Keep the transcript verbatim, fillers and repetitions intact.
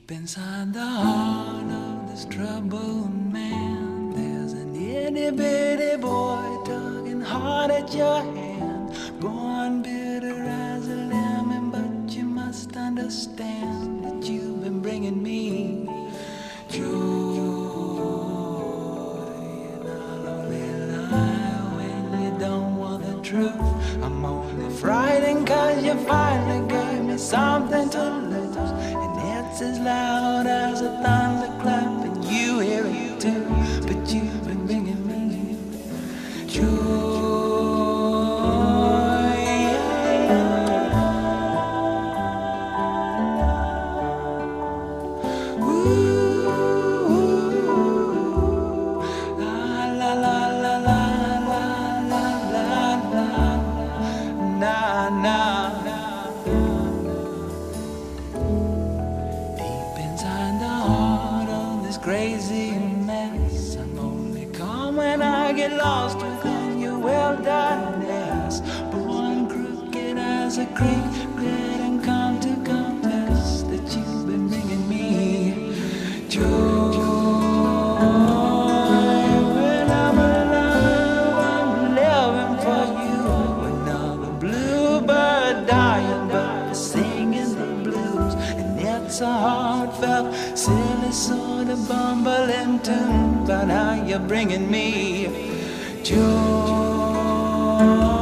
Deep inside the heart of this troubled man, there's an itty bitty boy tugging hard at your hand. Born bitter as a lemon, but you must understand that you've been bringing me joy. And I'll only lie when you don't want the truth. I'm only frightened cause you finally gave me something to lose. It's as loud as a thunderclap, and you hear it too. But you've been bringing me joy. Ooh, la la la la la la la la, na na. Crazy mess. I'm only calm when I get lost within your wilderness. Born crooked as a creek, didn't come to confess that you've been bringing me joy. When I'm alive, I'm living for you. Another bluebird dying, but singing the blues, and it's a heartfelt, silly sort of bumbling tune about how you're bringing me joy.